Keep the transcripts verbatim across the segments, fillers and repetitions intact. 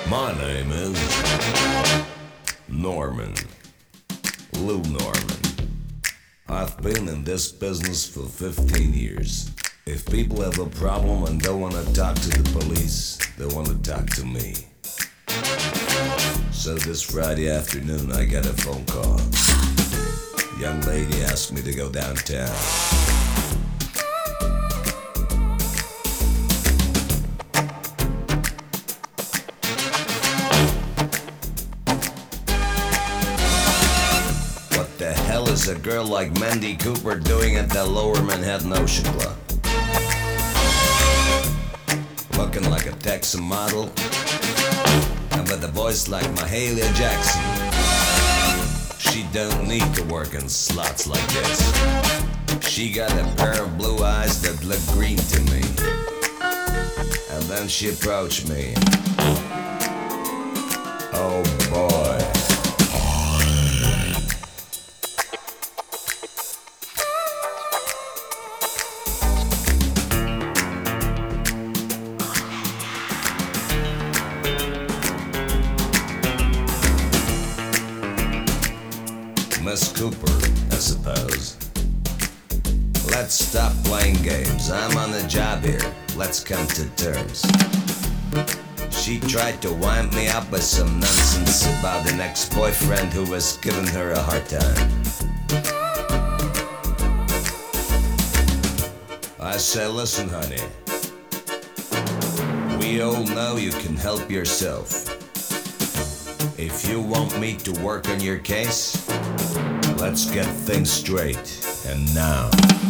My name is Norman, Lou Norman. I've been in this business for fifteen years. If people have a problem and don't want to talk to the police, they want to talk to me. So this Friday afternoon I got a phone call. Young lady asked me to go downtown. What the hell is a girl like Mandy Cooper doing at the Lower Manhattan Ocean Club? Looking like a Texan model, and with a voice like Mahalia Jackson. She don't need to work in slots like this. She got a pair of blue eyes that look green to me. And then she approached me. Oh boy. Miss Cooper, I suppose. Let's stop playing games. I'm on the job here. Let's come to terms. She tried to wind me up with some nonsense about an ex-boyfriend who was giving her a hard time. I said, listen, honey. We all know you can help yourself. If you want me to work on your case, let's get things straight, and now.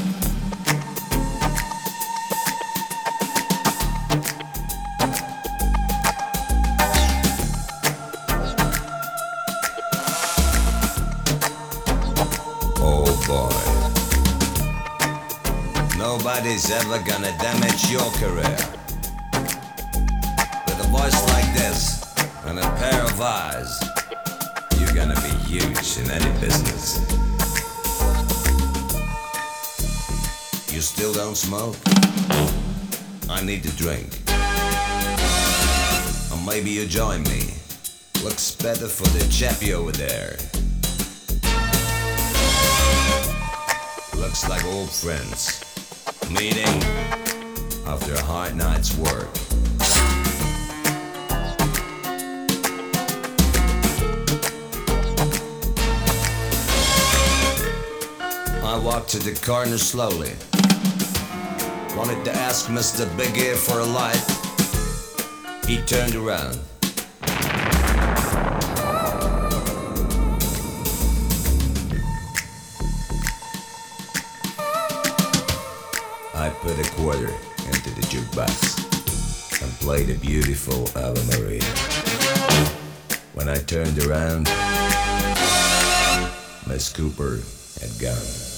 Oh boy. Nobody's ever gonna damage your career. With a voice like this, and a pair of eyes, you're gonna be huge in any business. You still don't smoke? I need a drink. Or maybe you join me. Looks better for the chappie over there. Looks like old friends. Meeting after a hard night's work. I walked to the corner slowly. Wanted to ask Mister Big Ear for a light. He turned around. I put a quarter into the jukebox and played a beautiful Ave Maria. When I turned around, Miss Cooper had gone.